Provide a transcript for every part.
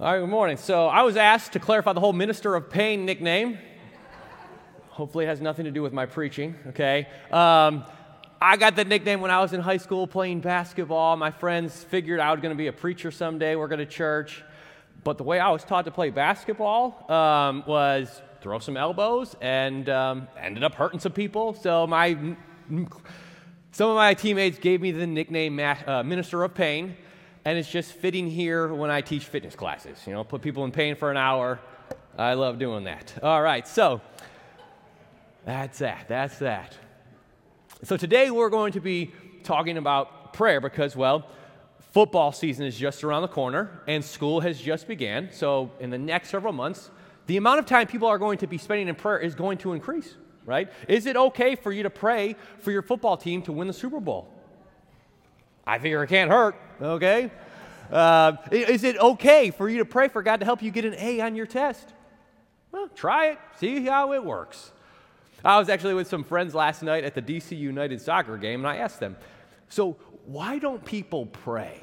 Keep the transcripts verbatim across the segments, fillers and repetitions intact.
All right, good morning. So I was asked to clarify the whole Minister of Pain nickname. Hopefully it has nothing to do with my preaching, okay? Um, I got that nickname when I was in high school playing basketball. My friends figured I was going to be a preacher someday. We're going to church. But the way I was taught to play basketball um, was throw some elbows and um, ended up hurting some people. So my some of my teammates gave me the nickname uh, Minister of Pain. And it's just fitting here when I teach fitness classes. You know, put people in pain for an hour. I love doing that. All right, so that's that. That's that. So today we're going to be talking about prayer because, well, football season is just around the corner and school has just began. So in the next several months, the amount of time people are going to be spending in prayer is going to increase, right? Is it okay for you to pray for your football team to win the Super Bowl? I figure it can't hurt, okay? Uh, is it okay for you to pray for God to help you get an A on your test? Well, try it. See how it works. I was actually with some friends last night at the D C United soccer game, and I asked them, so why don't people pray?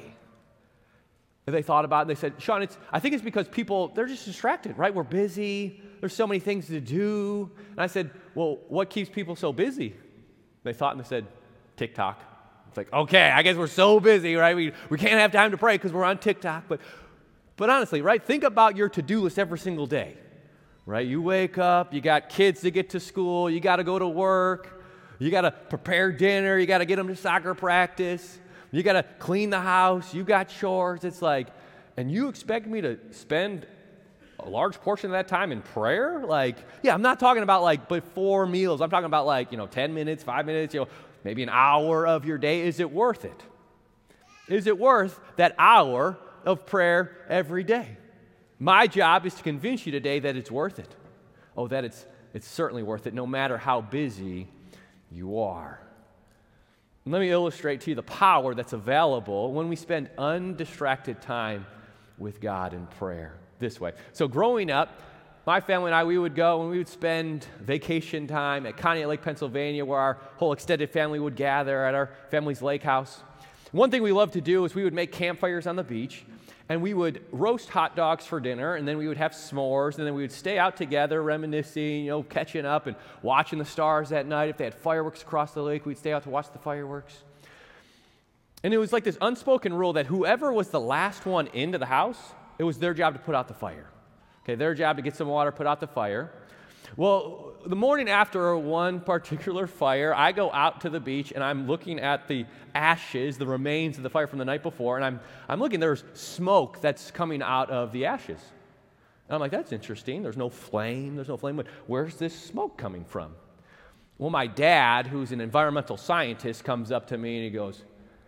And they thought about it, and they said, Sean, it's, I think it's because people, they're just distracted, right? We're busy. There's so many things to do. And I said, well, what keeps people so busy? They thought, and they said, TikTok. It's like, okay, I guess we're so busy, right? We, we can't have time to pray because we're on TikTok. But, but honestly, right, think about your to-do list every single day, right? You wake up, you got kids to get to school, you got to go to work, you got to prepare dinner, you got to get them to soccer practice, you got to clean the house, you got chores. It's like, and you expect me to spend a large portion of that time in prayer? Like, yeah, I'm not talking about like before meals. I'm talking about like, you know, ten minutes, five minutes, you know, maybe an hour of your day. Is it worth it? Is it worth that hour of prayer every day? My job is to convince you today that it's worth it. Oh, that it's it's certainly worth it, no matter how busy you are. And let me illustrate to you the power that's available when we spend undistracted time with God in prayer this way. So growing up, my family and I, we would go and we would spend vacation time at Conneaut Lake, Pennsylvania, where our whole extended family would gather at our family's lake house. One thing we loved to do is we would make campfires on the beach, and we would roast hot dogs for dinner, and then we would have s'mores, and then we would stay out together reminiscing, you know, catching up and watching the stars that night. If they had fireworks across the lake, we'd stay out to watch the fireworks. And it was like this unspoken rule that whoever was the last one into the house, it was their job to put out the fire. Okay, their job to get some water, put out the fire. Well, the morning after one particular fire, I go out to the beach and I'm looking at the ashes, the remains of the fire from the night before, and I'm I'm looking, there's smoke that's coming out of the ashes. And I'm like, that's interesting. There's no flame, there's no flame. But where's this smoke coming from? Well, my dad, who's an environmental scientist, comes up to me and he goes,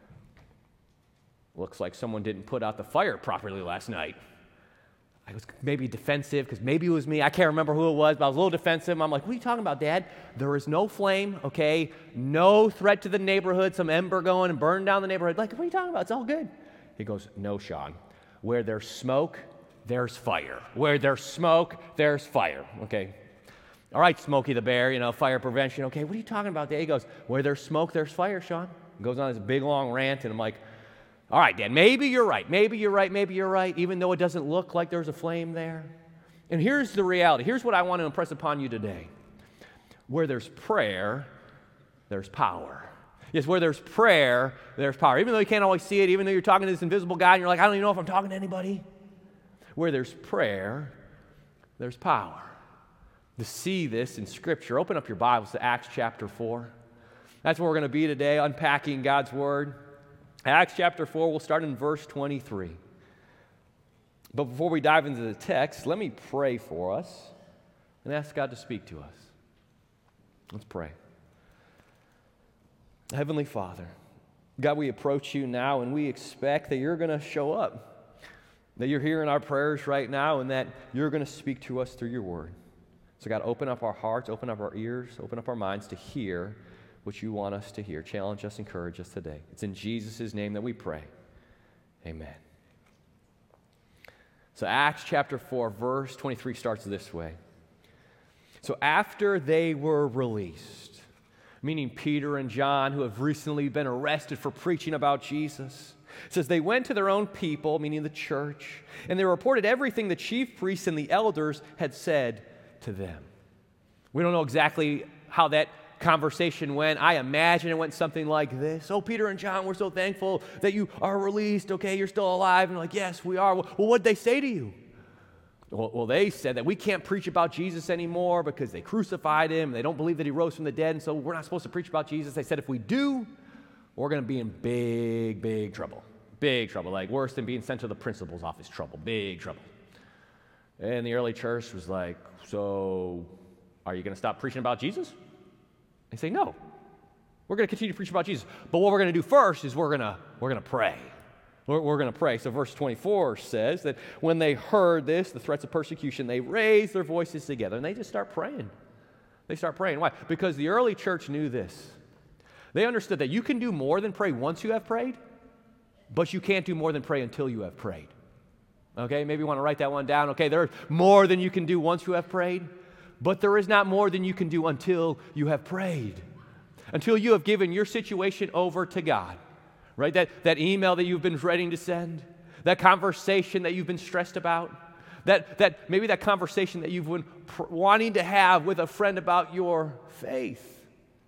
looks like someone didn't put out the fire properly last night. I was maybe defensive because maybe it was me. I can't remember who it was, but I was a little defensive. I'm like, what are you talking about, Dad? There is no flame, okay? No threat to the neighborhood, some ember going and burning down the neighborhood. Like, what are you talking about? It's all good. He goes, no, Sean. Where there's smoke, there's fire. Where there's smoke, there's fire, okay? All right, Smokey the Bear, you know, fire prevention. Okay, what are you talking about, Dad? He goes, where there's smoke, there's fire, Sean. He goes on this big, long rant, and I'm like, all right, Dad, maybe you're right. Maybe you're right. Maybe you're right, even though it doesn't look like there's a flame there. And here's the reality. Here's what I want to impress upon you today. Where there's prayer, there's power. Yes, where there's prayer, there's power. Even though you can't always see it, even though you're talking to this invisible guy and you're like, I don't even know if I'm talking to anybody. Where there's prayer, there's power. To see this in Scripture, open up your Bibles to Acts chapter four. That's where we're going to be today, unpacking God's Word. Acts chapter four, we'll start in verse twenty-three. But before we dive into the text, let me pray for us and ask God to speak to us. Let's pray. Heavenly Father, God, we approach you now and we expect that you're going to show up, that you're hearing our prayers right now and that you're going to speak to us through your word. So God, open up our hearts, open up our ears, open up our minds to hear what you want us to hear. Challenge us, encourage us today. It's in Jesus' name that we pray. Amen. So Acts chapter four, verse twenty-three starts this way. So after they were released, meaning Peter and John, who have recently been arrested for preaching about Jesus, It says, they went to their own people, meaning the church, and they reported everything the chief priests and the elders had said to them. We don't know exactly how that conversation went. I imagine it went something like this. Oh, Peter and John, we're so thankful that you are released. Okay, you're still alive. And they're like, yes, we are. Well, what'd they say to you? Well, well, they said that we can't preach about Jesus anymore because they crucified him. They don't believe that he rose from the dead, and so we're not supposed to preach about Jesus. They said if we do, we're going to be in big, big trouble. Big trouble, like worse than being sent to the principal's office trouble. Big trouble. And the early church was like, so are you going to stop preaching about Jesus? They say, no. We're going to continue to preach about Jesus. But what we're going to do first is we're going to we're going to pray. We're, we're going to pray. So verse twenty-four says that when they heard this, the threats of persecution, they raised their voices together and they just start praying. They start praying. Why? Because the early church knew this. They understood that you can do more than pray once you have prayed, but you can't do more than pray until you have prayed. Okay, maybe you want to write that one down. Okay, there's more than you can do once you have prayed, but there is not more than you can do until you have prayed, until you have given your situation over to God, right? That, that email that you've been dreading to send, that conversation that you've been stressed about, that, that maybe that conversation that you've been pr- wanting to have with a friend about your faith.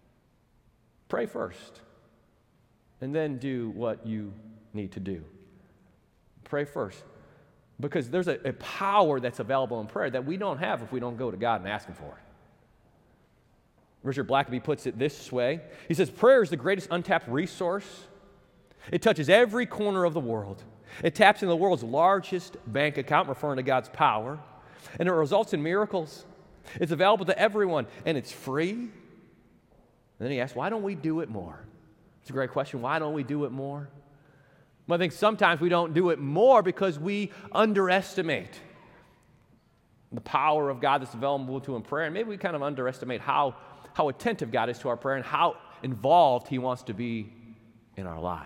Pray first, and then do what you need to do. Pray first. Because there's a, a power that's available in prayer that we don't have if we don't go to God and ask him for it. Richard Blackaby puts it this way. He says, prayer is the greatest untapped resource. It touches every corner of the world. It taps into the world's largest bank account, referring to God's power, and it results in miracles. It's available to everyone, and it's free. And then he asks, why don't we do it more? It's a great question. Why don't we do it more? Well, I think sometimes we don't do it more because we underestimate the power of God that's available to in prayer. And maybe we kind of underestimate how, how attentive God is to our prayer and how involved he wants to be in our lives.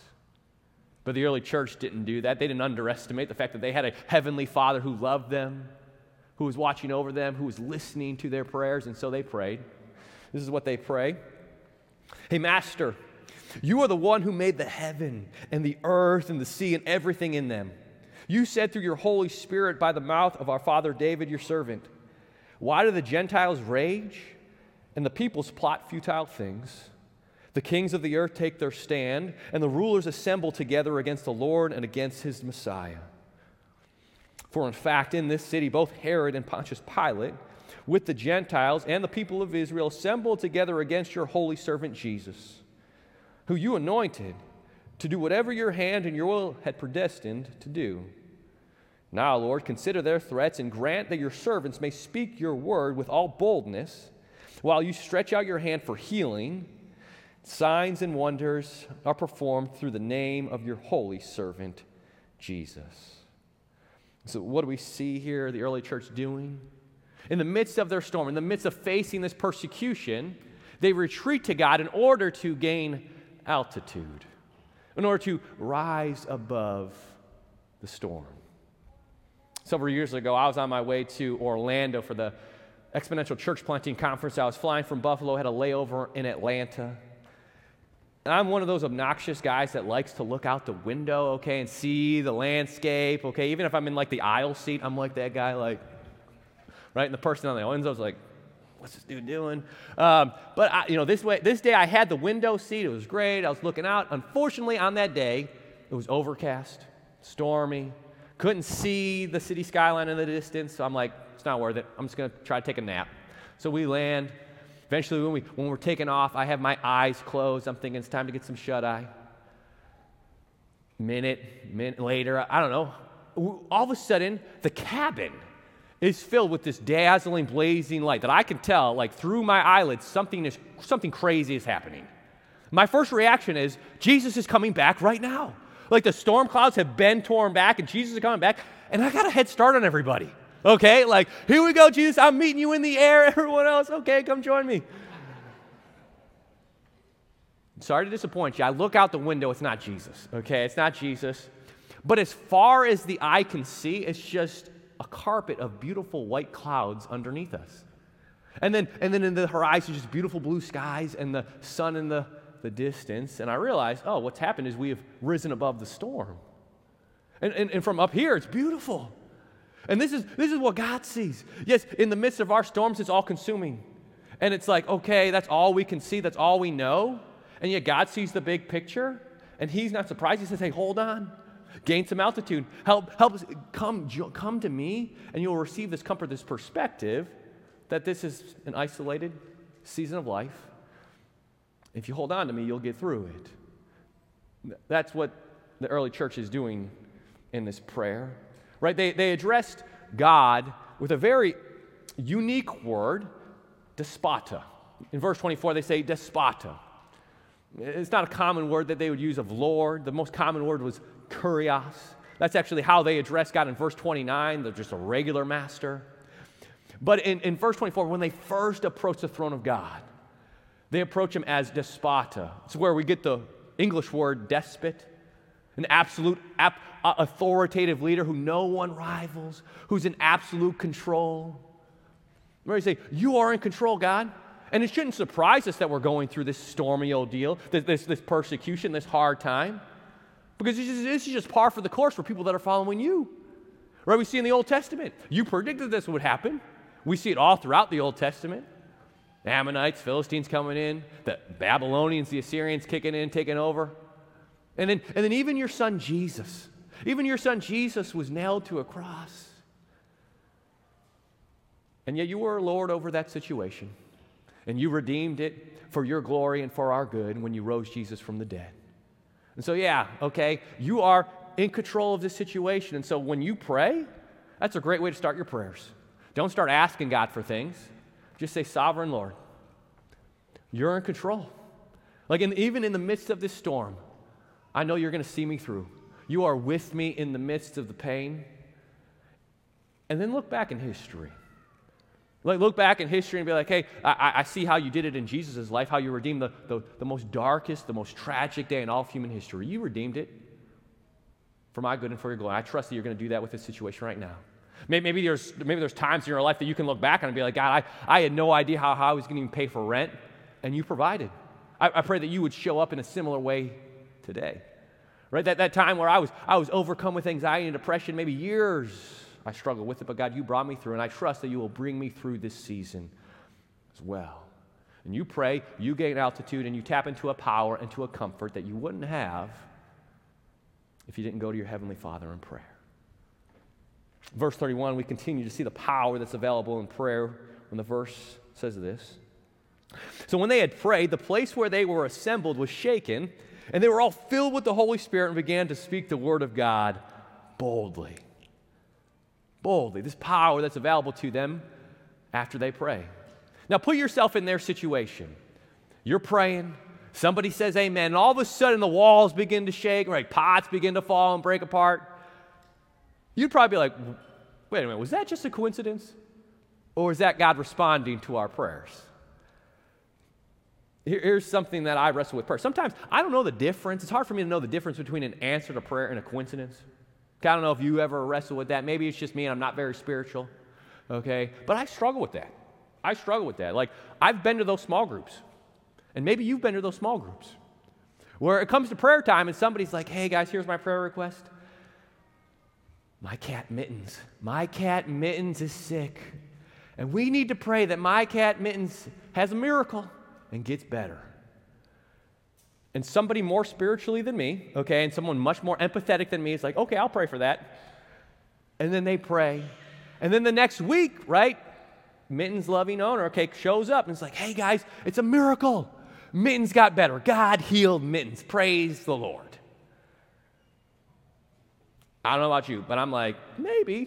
But the early church didn't do that. They didn't underestimate the fact that they had a heavenly Father who loved them, who was watching over them, who was listening to their prayers, and so they prayed. This is what they pray. Hey, Master, you are the one who made the heaven and the earth and the sea and everything in them. You said through your Holy Spirit by the mouth of our father David, your servant, why do the Gentiles rage and the peoples plot futile things? The kings of the earth take their stand, and the rulers assemble together against the Lord and against his Messiah. For in fact, in this city, both Herod and Pontius Pilate, with the Gentiles and the people of Israel, assembled together against your holy servant Jesus, who you anointed to do whatever your hand and your will had predestined to do. Now, Lord, consider their threats and grant that your servants may speak your word with all boldness, while you stretch out your hand for healing. Signs and wonders are performed through the name of your holy servant, Jesus. So what do we see here the early church doing? In the midst of their storm, in the midst of facing this persecution, they retreat to God in order to gain altitude, in order to rise above the storm. Several years ago, I was on my way to Orlando for the Exponential Church Planting Conference. I was flying from Buffalo, had a layover in Atlanta. And I'm one of those obnoxious guys that likes to look out the window, okay, and see the landscape, okay? Even if I'm in, like, the aisle seat, I'm like that guy, like, right? And the person on the window's like, what's this dude doing? Um, but, I, you know, this way, this day I had the window seat. It was great. I was looking out. Unfortunately, on that day, it was overcast, stormy. Couldn't see the city skyline in the distance. So I'm like, it's not worth it. I'm just going to try to take a nap. So we land. Eventually, when, we, when we're taking off, I have my eyes closed. I'm thinking it's time to get some shut-eye. Minute, minute later, I don't know. All of a sudden, the cabin is filled with this dazzling, blazing light that I can tell, like through my eyelids, something is something crazy is happening. My first reaction is, Jesus is coming back right now. Like the storm clouds have been torn back, and Jesus is coming back, and I got a head start on everybody. Okay, like, here we go, Jesus, I'm meeting you in the air. Everyone else, okay, come join me. Sorry to disappoint you. I look out the window, it's not Jesus, okay? It's not Jesus. But as far as the eye can see, it's just a carpet of beautiful white clouds underneath us. And then, and then in the horizon, just beautiful blue skies and the sun in the the distance, and I realized, oh, what's happened is we have risen above the storm. And, and, and from up here, it's beautiful. And this is, this is what God sees. Yes, in the midst of our storms, it's all consuming. And it's like, okay, that's all we can see, that's all we know. And yet God sees the big picture, and he's not surprised. He says, hey, hold on. Gain some altitude. Help, help us. Come, come to me, and you'll receive this comfort, this perspective that this is an isolated season of life. If you hold on to me, you'll get through it. That's what the early church is doing in this prayer, right? They, they addressed God with a very unique word, despota. In verse twenty-four, they say despota. It's not a common word that they would use of Lord. The most common word was kurios. That's actually how they address God in verse twenty-nine. They're just a regular master. But in, in verse twenty-four, when they first approach the throne of God, they approach him as despota. It's where we get the English word despot, an absolute ap- authoritative leader who no one rivals, who's in absolute control. Where you say, you are in control, God. And it shouldn't surprise us that we're going through this stormy old deal, this, this, this persecution, this hard time. Because this is, this is just par for the course for people that are following you. Right? We see in the Old Testament, you predicted this would happen. We see it all throughout the Old Testament. The Ammonites, Philistines coming in, the Babylonians, the Assyrians kicking in, taking over. And then, and then even your son Jesus, even your son Jesus was nailed to a cross. And yet you were Lord over that situation. And you redeemed it for your glory and for our good when you rose Jesus from the dead. And so, yeah, okay, you are in control of this situation. And so when you pray, that's a great way to start your prayers. Don't start asking God for things. Just say, Sovereign Lord, you're in control. Like in, even in the midst of this storm, I know you're going to see me through. You are with me in the midst of the pain. And then look back in history. Like look back in history and be like, hey, I, I see how you did it in Jesus' life, how you redeemed the, the, the most darkest, the most tragic day in all of human history. You redeemed it for my good and for your glory. I trust that you're going to do that with this situation right now. Maybe, maybe, there's, maybe there's times in your life that you can look back on and be like, God, I, I had no idea how, how I was going to even pay for rent, and you provided. I, I pray that you would show up in a similar way today. Right? That, that time where I was, I was overcome with anxiety and depression, maybe years I struggled with it, but God, you brought me through, and I trust that you will bring me through this season as well. And you pray, you gain altitude, and you tap into a power and to a comfort that you wouldn't have if you didn't go to your Heavenly Father in prayer. Verse thirty-one, we continue to see the power that's available in prayer when the verse says this. So when they had prayed, the place where they were assembled was shaken, and they were all filled with the Holy Spirit and began to speak the word of God boldly. Boldly. This power that's available to them after they pray. Now put yourself in their situation. You're praying. Somebody says amen. And all of a sudden the walls begin to shake, right? Pots begin to fall and break apart. You'd probably be like, wait a minute, was that just a coincidence? Or is that God responding to our prayers? Here's something that I wrestle with prayer. Sometimes I don't know the difference. It's hard for me to know the difference between an answer to prayer and a coincidence. I don't know if you ever wrestle with that. Maybe it's just me and I'm not very spiritual, okay? But I struggle with that. I struggle with that. Like, I've been to those small groups, and maybe you've been to those small groups, where it comes to prayer time and somebody's like, hey, guys, here's my prayer request. My cat Mittens, my cat Mittens is sick, and we need to pray that my cat Mittens has a miracle and gets better. And somebody more spiritually than me, okay, and someone much more empathetic than me is like, okay, I'll pray for that. And then they pray. And then the next week, right, Mittens' loving owner, okay, shows up and it's like, hey, guys, it's a miracle. Mittens got better. God healed Mittens. Praise the Lord. I don't know about you, but I'm like, maybe,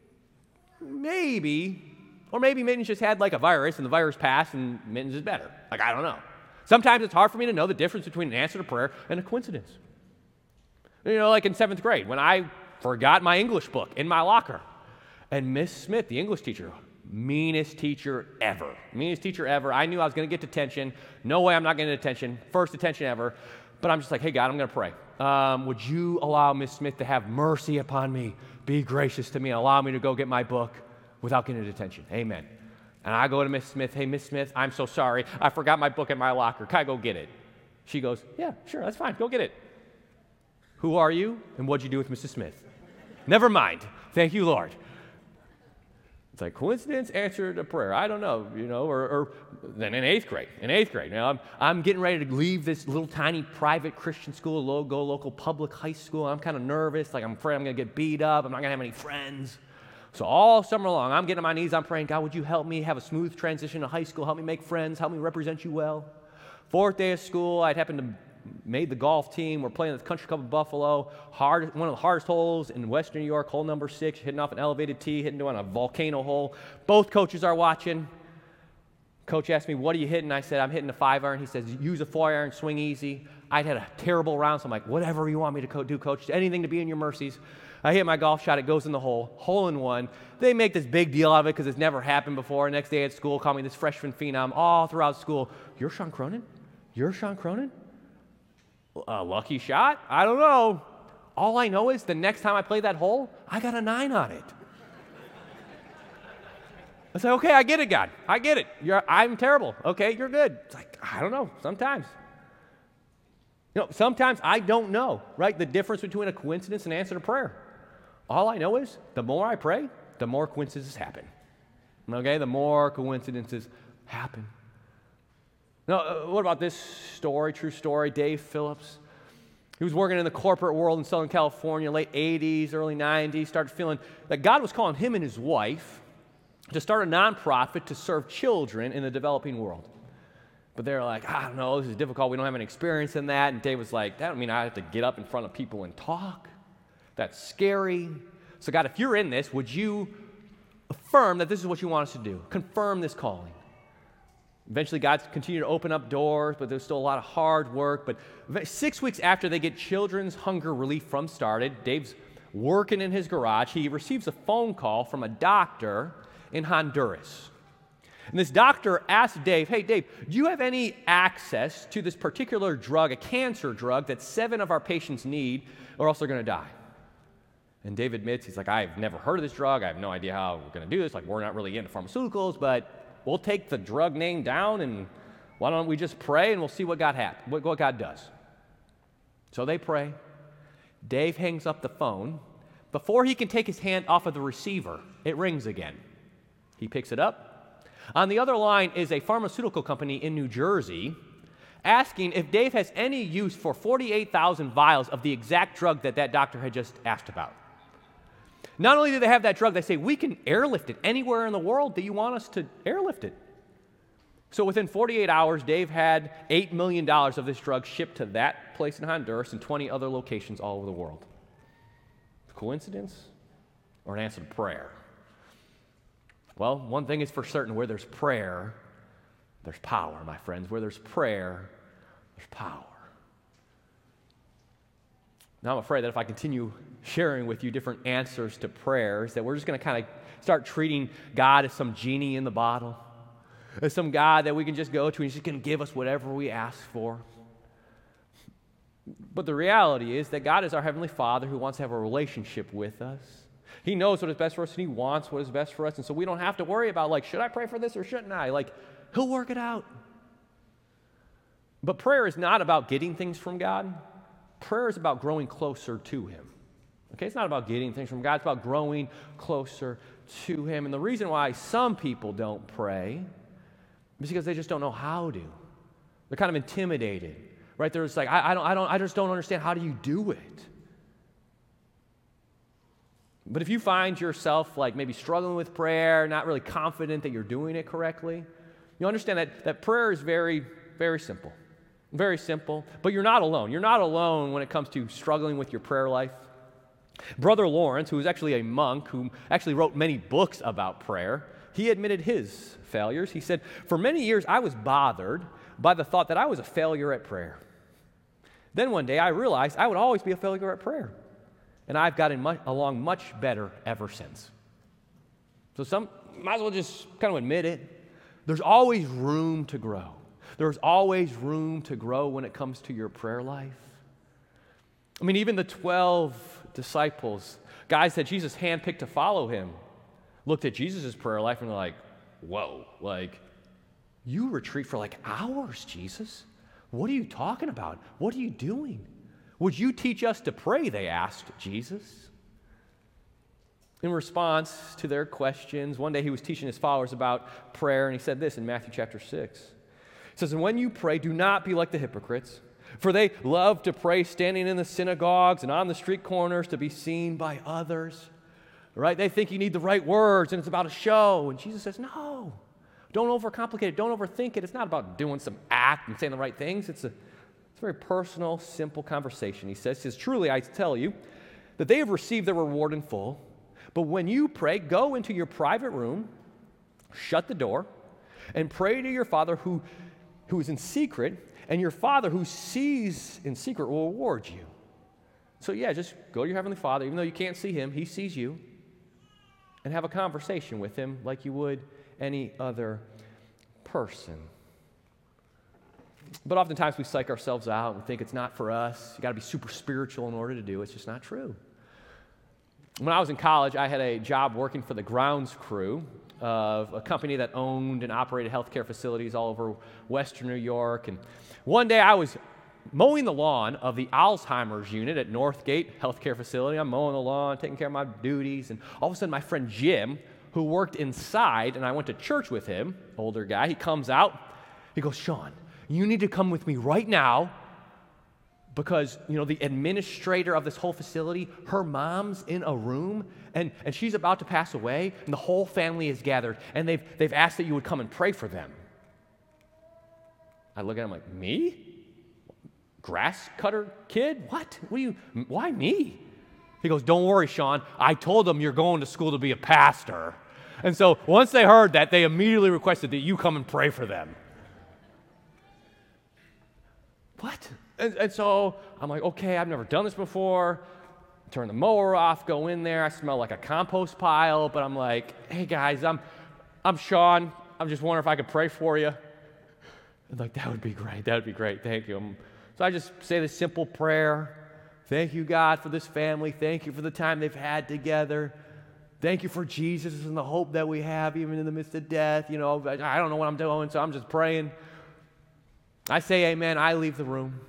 maybe, or maybe Mittens just had like a virus and the virus passed and Mittens is better. Like, I don't know. Sometimes it's hard for me to know the difference between an answer to prayer and a coincidence. You know, like in seventh grade, when I forgot my English book in my locker, and Miss Smith, the English teacher, meanest teacher ever, meanest teacher ever. I knew I was going to get detention. No way I'm not getting detention. First detention ever. But I'm just like, hey, God, I'm going to pray. Um, would you allow Miss Smith to have mercy upon me, be gracious to me, and allow me to go get my book without getting detention? Amen. And I go to Miss Smith, hey, Miss Smith, I'm so sorry. I forgot my book in my locker. Can I go get it? She goes, yeah, sure, that's fine. Go get it. Who are you, and what'd you do with Missus Smith? Never mind. Thank you, Lord. It's like coincidence, answer to prayer. I don't know, you know, or, or then in eighth grade, in eighth grade, now I'm, I'm getting ready to leave this little tiny private Christian school, low, go local public high school. I'm kind of nervous, like I'm afraid I'm going to get beat up. I'm not going to have any friends. So all summer long, I'm getting on my knees, I'm praying, God, would you help me have a smooth transition to high school, help me make friends, help me represent you well. Fourth day of school, I'd happened to made the golf team. We're playing at the Country Club of Buffalo, hard, one of the hardest holes in Western New York, hole number six, hitting off an elevated tee, hitting on a volcano hole. Both coaches are watching. Coach asked me, what are you hitting? I said, I'm hitting a five iron. He says, use a four iron, swing easy. I'd had a terrible round, so I'm like, whatever you want me to co- do, coach, anything to be in your mercies. I hit my golf shot, it goes in the hole, hole in one. They make this big deal out of it because it's never happened before. Next day at school, call me this freshman phenom all throughout school. You're Sean Cronin? You're Sean Cronin? A lucky shot? I don't know. All I know is the next time I play that hole, I got a nine on it. I say, okay, I get it, God. I get it. You're, I'm terrible. Okay, you're good. It's like, I don't know, sometimes. You know, sometimes I don't know, right? The difference between a coincidence and answer to prayer. All I know is the more I pray, the more coincidences happen. Okay, the more coincidences happen. Now, uh, what about this story, true story? Dave Phillips. He was working in the corporate world in Southern California, late eighties, early nineties, started feeling that God was calling him and his wife to start a nonprofit to serve children in the developing world. But they're like, I don't know, this is difficult. We don't have any experience in that. And Dave was like, that don't mean I have to get up in front of people and talk. That's scary. So God, if you're in this, would you affirm that this is what you want us to do? Confirm this calling. Eventually, God continued to open up doors, but there's still a lot of hard work. But six weeks after they get Children's Hunger Relief Fund started, Dave's working in his garage. He receives a phone call from a doctor in Honduras. And this doctor asked Dave, hey, Dave, do you have any access to this particular drug, a cancer drug that seven of our patients need, or else they're going to die? And Dave admits, he's like, I've never heard of this drug. I have no idea how we're going to do this. Like, we're not really into pharmaceuticals, but we'll take the drug name down, and why don't we just pray, and we'll see what God hap- what, what God does. So they pray. Dave hangs up the phone. Before he can take his hand off of the receiver, it rings again. He picks it up. On the other line is a pharmaceutical company in New Jersey asking if Dave has any use for forty-eight thousand vials of the exact drug that that doctor had just asked about. Not only do they have that drug, they say, we can airlift it anywhere in the world that you want us to airlift it. So within forty-eight hours, Dave had eight million dollars of this drug shipped to that place in Honduras and twenty other locations all over the world. Coincidence or an answer to prayer? Well, one thing is for certain, where there's prayer, there's power, my friends. Where there's prayer, there's power. Now, I'm afraid that if I continue sharing with you different answers to prayers, that we're just going to kind of start treating God as some genie in the bottle, as some God that we can just go to and He's just going to give us whatever we ask for. But the reality is that God is our Heavenly Father who wants to have a relationship with us. He knows what is best for us, and He wants what is best for us, and so we don't have to worry about, like, should I pray for this or shouldn't I? Like, He'll work it out. But prayer is not about getting things from God. Prayer is about growing closer to Him. Okay, it's not about getting things from God. It's about growing closer to Him. And the reason why some people don't pray is because they just don't know how to. They're kind of intimidated, right? They're just like, I, I don't, I don't, I just don't understand. How do you do it? But if you find yourself like maybe struggling with prayer, not really confident that you're doing it correctly, you understand that, that prayer is very, very simple. Very simple. But you're not alone. You're not alone when it comes to struggling with your prayer life. Brother Lawrence, who is actually a monk, who actually wrote many books about prayer, he admitted his failures. He said, for many years I was bothered by the thought that I was a failure at prayer. Then one day I realized I would always be a failure at prayer. And I've gotten much, along much better ever since. So some might as well just kind of admit it. There's always room to grow. There's always room to grow when it comes to your prayer life. I mean, even the twelve disciples, guys that Jesus handpicked to follow Him, looked at Jesus' prayer life and they're like, whoa, like, you retreat for like hours, Jesus. What are you talking about? What are you doing? Would you teach us to pray, they asked Jesus. In response to their questions, one day he was teaching his followers about prayer, and he said this in Matthew chapter six. He says, "And when you pray, do not be like the hypocrites, for they love to pray standing in the synagogues and on the street corners to be seen by others." Right? They think you need the right words, and it's about a show. And Jesus says, no, don't overcomplicate it. Don't overthink it. It's not about doing some act and saying the right things. It's a, it's a very personal, simple conversation. He says, he says, "Truly, I tell you that they have received their reward in full. But when you pray, go into your private room, shut the door, and pray to your Father who, who is in secret, and your Father who sees in secret will reward you." So yeah, just go to your Heavenly Father, even though you can't see Him, He sees you, and have a conversation with Him like you would any other person. But oftentimes we psych ourselves out and think it's not for us. You got to be super spiritual in order to do it. It's just not true. When I was in college, I had a job working for the grounds crew of a company that owned and operated healthcare facilities all over Western New York. And one day I was mowing the lawn of the Alzheimer's unit at Northgate Healthcare Facility. I'm mowing the lawn, taking care of my duties, and all of a sudden my friend Jim, who worked inside, and I went to church with him, older guy, he comes out, he goes, "Sean, you need to come with me right now because, you know, the administrator of this whole facility, her mom's in a room, and, and she's about to pass away, and the whole family is gathered, and they've, they've asked that you would come and pray for them." I look at him like, "Me? Grass cutter kid? What? What do you, why me?" He goes, "Don't worry, Sean. I told them you're going to school to be a pastor." And so once they heard that, they immediately requested that you come and pray for them. What? And, and so I'm like, okay, I've never done this before. Turn the mower off, go in there. I smell like a compost pile, but I'm like, "Hey guys, I'm, I'm Sean. I'm just wondering if I could pray for you." And like, "That would be great. That would be great. Thank you." I'm, So I just say this simple prayer. "Thank you, God, for this family. Thank you for the time they've had together. Thank you for Jesus and the hope that we have even in the midst of death. You know, I don't know what I'm doing, so I'm just praying." I say amen. I leave the room.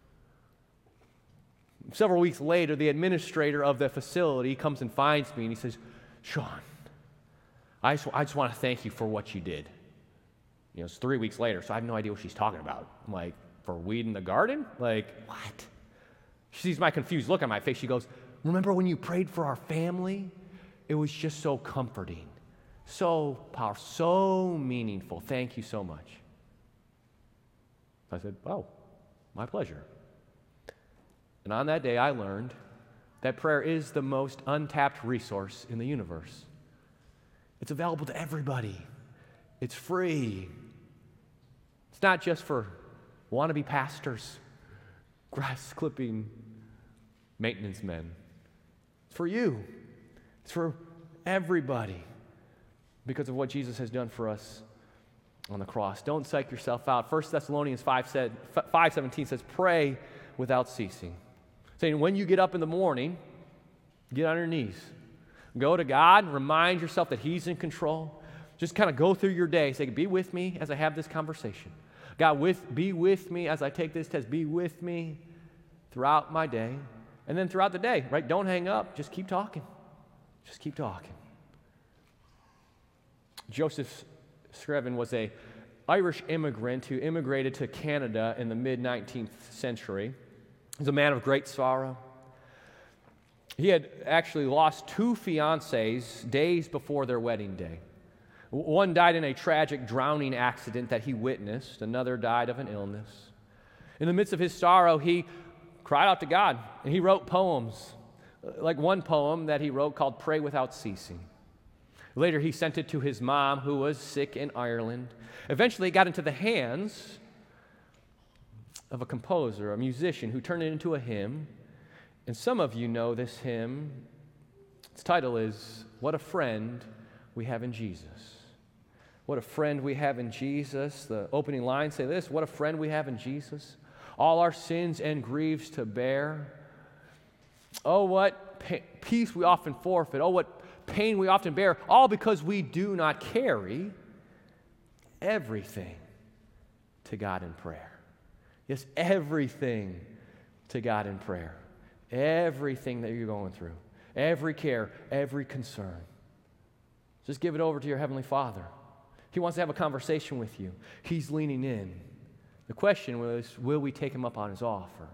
Several weeks later, the administrator of the facility comes and finds me, and he says, "Sean, I just, I just want to thank you for what you did." You know, it's three weeks later, so I have no idea what she's talking about. I'm like, "For weed in the garden? Like, what?" She sees my confused look on my face. She goes, "Remember when you prayed for our family? It was just so comforting, so powerful, so meaningful. Thank you so much." I said, "Oh, my pleasure." And on that day, I learned that prayer is the most untapped resource in the universe. It's available to everybody. It's free. It's not just for wannabe pastors, grass clipping maintenance men. It's for you. It's for everybody because of what Jesus has done for us on the cross. Don't psych yourself out. First Thessalonians five seventeen says, "Pray without ceasing." Saying when you get up in the morning, get on your knees. Go to God, remind yourself that He's in control. Just kind of go through your day. Say, "Be with me as I have this conversation. God, with, be with me as I take this test. Be with me throughout my day." And then throughout the day, right? Don't hang up. Just keep talking. Just keep talking. Joseph Scriven was an Irish immigrant who immigrated to Canada in the mid-nineteenth century. He was a man of great sorrow. He had actually lost two fiancées days before their wedding day. One died in a tragic drowning accident that he witnessed. Another died of an illness. In the midst of his sorrow, he cried out to God, and he wrote poems, like one poem that he wrote called "Pray Without Ceasing." Later, he sent it to his mom, who was sick in Ireland. Eventually, it got into the hands of a composer, a musician, who turned it into a hymn. And some of you know this hymn. Its title is, "What a Friend We Have in Jesus." What a friend we have in Jesus. The opening lines say this: "What a friend we have in Jesus, all our sins and griefs to bear. Oh, what pa- peace we often forfeit. Oh, what pain we often bear, all because we do not carry everything to God in prayer." Yes, everything to God in prayer. Everything that you're going through. Every care, every concern. Just give it over to your Heavenly Father. He wants to have a conversation with you. He's leaning in. The question was, will we take him up on his offer?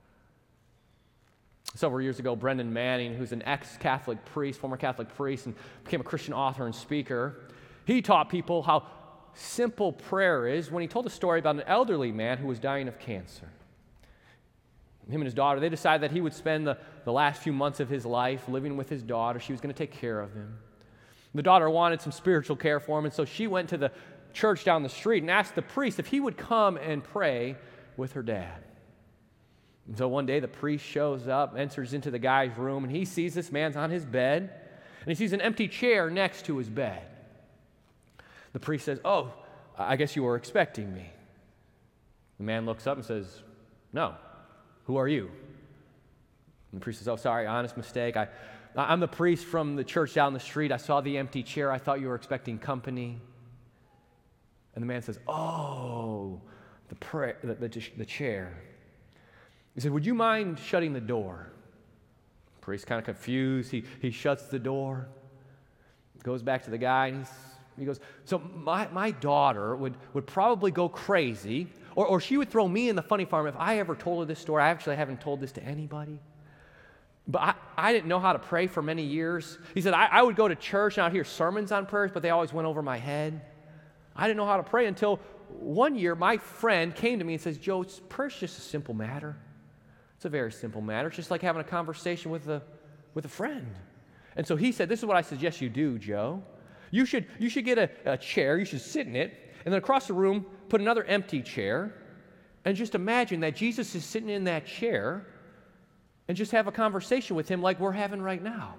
Several years ago, Brendan Manning, who's an ex-Catholic priest, former Catholic priest, and became a Christian author and speaker, he taught people how simple prayer is when he told a story about an elderly man who was dying of cancer. Him and his daughter, they decided that he would spend the, the last few months of his life living with his daughter. She was going to take care of him. The daughter wanted some spiritual care for him, and so she went to the church down the street and asked the priest if he would come and pray with her dad. And so one day the priest shows up, enters into the guy's room, and he sees this man's on his bed, and he sees an empty chair next to his bed. The priest says, "Oh, I guess you were expecting me." The man looks up and says, "No, who are you?" And the priest says, "Oh, sorry, honest mistake. I, I'm the priest from the church down the street. I saw the empty chair. I thought you were expecting company." And the man says, "Oh, the, prayer, the, the, the chair." He said, "Would you mind shutting the door?" The priest's kind of confused. He, he shuts the door, goes back to the guy, and he's, he goes, "So my, my daughter would, would probably go crazy, or, or she would throw me in the funny farm if I ever told her this story. I actually haven't told this to anybody. But I, I didn't know how to pray for many years." He said, I, I would go to church and I'd hear sermons on prayers, but they always went over my head. I didn't know how to pray until one year my friend came to me and says, "Joe, prayer's just a simple matter. It's a very simple matter. It's just like having a conversation with a, with a friend." And so he said, "This is what I suggest you do, Joe. You should, you should get a, a chair, you should sit in it, and then across the room, put another empty chair, and just imagine that Jesus is sitting in that chair, and just have a conversation with him like we're having right now."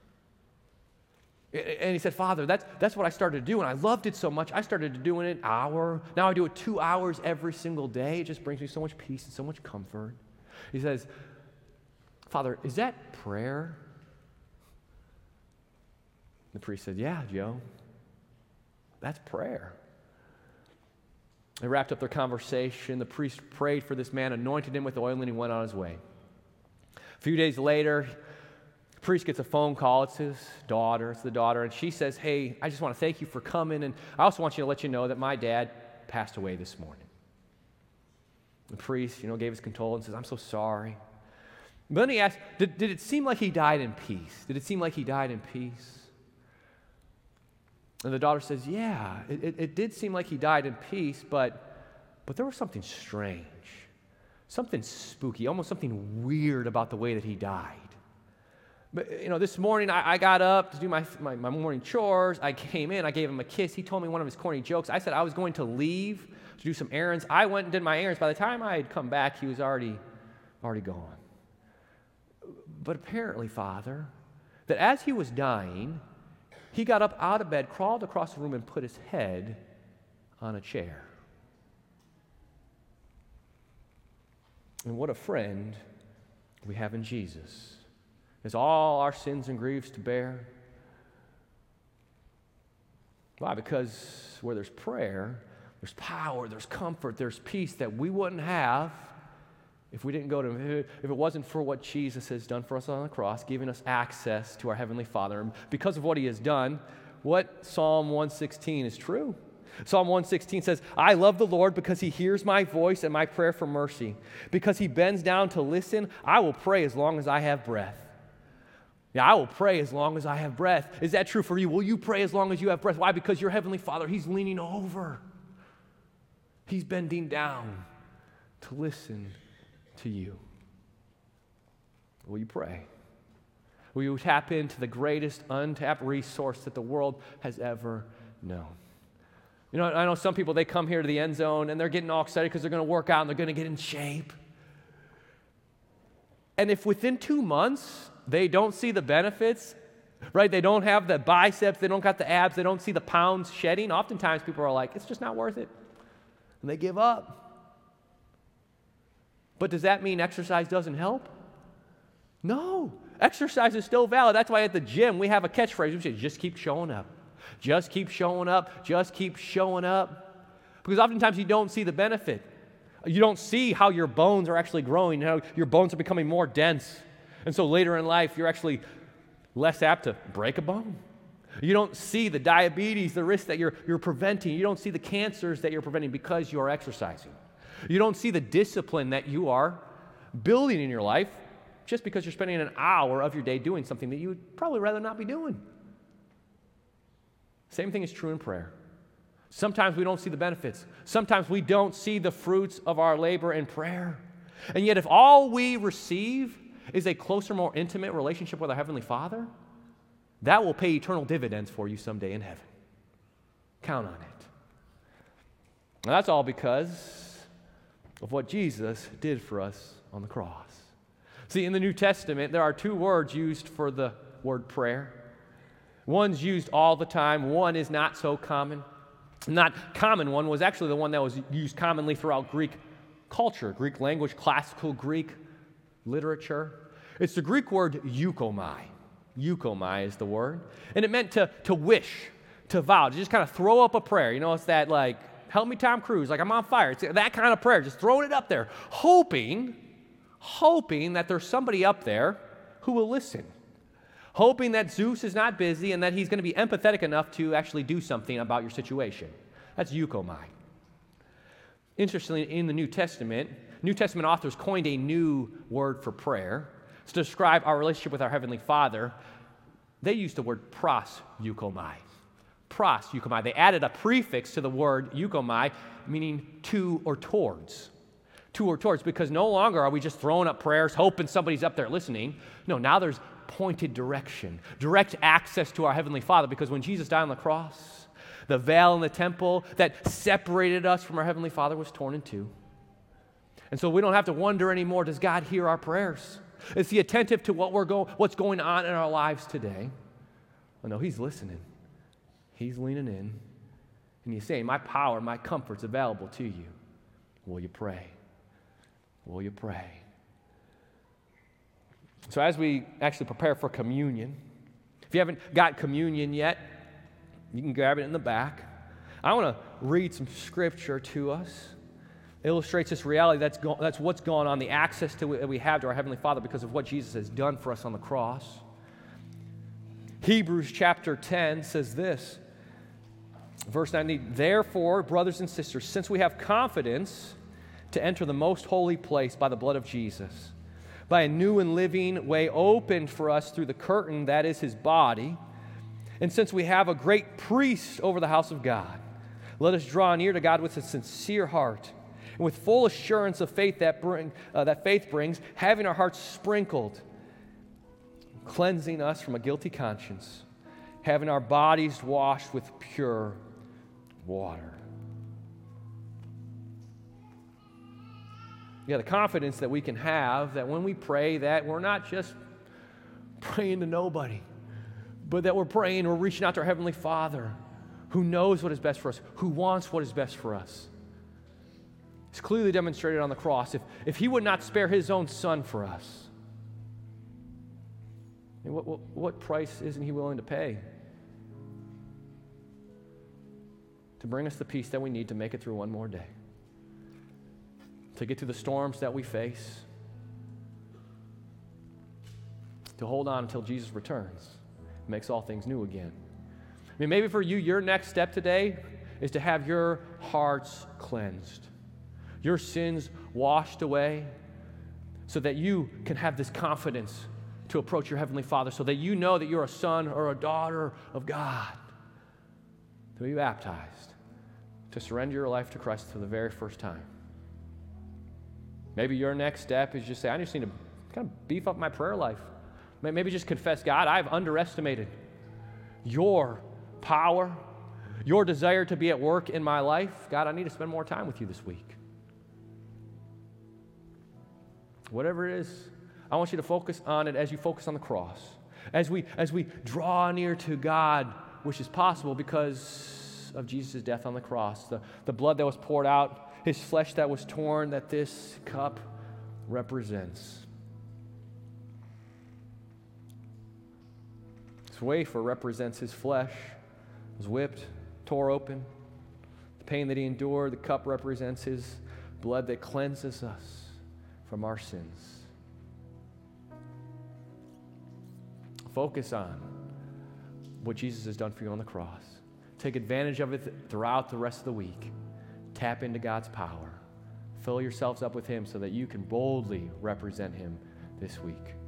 And he said, "Father, that's, that's what I started to do, and I loved it so much. I started doing it an hour. Now I do it two hours every single day. It just brings me so much peace and so much comfort." He says, "Father, is that prayer?" The priest said, "Yeah, Joe, that's prayer." They wrapped up their conversation. The priest prayed for this man, anointed him with oil, and he went on his way. A few days later, the priest gets a phone call. It's his daughter. It's the daughter. And she says, "Hey, I just want to thank you for coming. And I also want you to let you know that my dad passed away this morning." The priest, you know, gave his condolences. "I'm so sorry." But then he asked, did, did it seem like he died in peace? Did it seem like he died in peace? And the daughter says, "Yeah, it, it, it did seem like he died in peace, but, but there was something strange, something spooky, almost something weird about the way that he died. But, you know, this morning I, I got up to do my, my, my morning chores. I came in. I gave him a kiss. He told me one of his corny jokes. I said I was going to leave to do some errands. I went and did my errands. By the time I had come back, he was already, already gone. But apparently, Father, that as he was dying, he got up out of bed, crawled across the room, and put his head on a chair. And what a friend we have in Jesus. Is all our sins and griefs to bear. Why? Because where there's prayer, there's power, there's comfort, there's peace that we wouldn't have if we didn't go to Him, if it wasn't for what Jesus has done for us on the cross, giving us access to our Heavenly Father. And because of what He has done, what Psalm one sixteen is true. Psalm one sixteen says, "I love the Lord because He hears my voice and my prayer for mercy. Because He bends down to listen, I will pray as long as I have breath." Yeah, I will pray as long as I have breath. Is that true for you? Will you pray as long as you have breath? Why? Because your Heavenly Father, He's leaning over. He's bending down to listen to you. Will you pray? Will you tap into the greatest untapped resource that the world has ever known? You know, I know some people, they come here to the End Zone and they're getting all excited because they're going to work out and they're going to get in shape. And if within two months they don't see the benefits, right? They don't have the biceps, they don't got the abs, they don't see the pounds shedding. Oftentimes people are like, it's just not worth it. And they give up. But does that mean exercise doesn't help? No. Exercise is still valid. That's why at the gym we have a catchphrase. We say, just keep showing up. Just keep showing up. Just keep showing up. Because oftentimes you don't see the benefit. You don't see how your bones are actually growing, how your bones are becoming more dense. And so later in life, you're actually less apt to break a bone. You don't see the diabetes, the risk that you're, you're preventing. You don't see the cancers that you're preventing because you are exercising. You don't see the discipline that you are building in your life just because you're spending an hour of your day doing something that you would probably rather not be doing. Same thing is true in prayer. Sometimes we don't see the benefits. Sometimes we don't see the fruits of our labor in prayer. And yet if all we receive is a closer, more intimate relationship with our Heavenly Father, that will pay eternal dividends for you someday in heaven. Count on it. And that's all because of what Jesus did for us on the cross. See, in the New Testament, there are two words used for the word prayer. One's used all the time. One is not so common. Not common one was actually the one that was used commonly throughout Greek culture, Greek language, classical Greek literature. It's the Greek word eukomai. Eukomai is the word. And it meant to, to wish, to vow, to just kind of throw up a prayer. You know, it's that like, help me Tom Cruise, like I'm on fire. It's that kind of prayer, just throwing it up there, hoping, hoping that there's somebody up there who will listen. Hoping that Zeus is not busy and that he's going to be empathetic enough to actually do something about your situation. That's eukomai. Interestingly, in the New Testament, New Testament authors coined a new word for prayer to describe our relationship with our Heavenly Father. They used the word pros eukomai. Pros eukomai. They added a prefix to the word eukomai, meaning to or towards. To or towards, because no longer are we just throwing up prayers, hoping somebody's up there listening. No, now there's pointed direction, direct access to our Heavenly Father, because when Jesus died on the cross, the veil in the temple that separated us from our Heavenly Father was torn in two. And so we don't have to wonder anymore, does God hear our prayers? Is He attentive to what we're go- what's going on in our lives today? Oh, no, He's listening. He's leaning in. And He's saying, my power, my comfort's available to you. Will you pray? Will you pray? So as we actually prepare for communion, if you haven't got communion yet, you can grab it in the back. I want to read some scripture to us. It illustrates this reality that's, go- that's what's going on, the access to that we have to our Heavenly Father because of what Jesus has done for us on the cross. Hebrews chapter ten says this, verse nineteen, therefore, brothers and sisters, since we have confidence to enter the most holy place by the blood of Jesus, by a new and living way opened for us through the curtain that is His body. And since we have a great priest over the house of God, let us draw near to God with a sincere heart and with full assurance of faith that, bring, uh, that faith brings, having our hearts sprinkled, cleansing us from a guilty conscience, having our bodies washed with pure water. Yeah, the confidence that we can have that when we pray that we're not just praying to nobody, but that we're praying, we're reaching out to our Heavenly Father who knows what is best for us, who wants what is best for us. It's clearly demonstrated on the cross. If, if He would not spare His own Son for us, what, what, what price isn't He willing to pay to bring us the peace that we need to make it through one more day? To get through the storms that we face, to hold on until Jesus returns, makes all things new again. I mean, maybe for you, your next step today is to have your hearts cleansed, your sins washed away, so that you can have this confidence to approach your Heavenly Father, so that you know that you're a son or a daughter of God, to be baptized, to surrender your life to Christ for the very first time. Maybe your next step is just say, I just need to kind of beef up my prayer life. Maybe just confess, God, I've underestimated your power, your desire to be at work in my life. God, I need to spend more time with you this week. Whatever it is, I want you to focus on it as you focus on the cross. As we, as we draw near to God, which is possible because of Jesus' death on the cross, the, the blood that was poured out, His flesh that was torn, that this cup represents. This wafer represents His flesh. It was whipped, tore open. The pain that He endured, the cup represents His blood that cleanses us from our sins. Focus on what Jesus has done for you on the cross. Take advantage of it th- throughout the rest of the week. Tap into God's power. Fill yourselves up with Him so that you can boldly represent Him this week.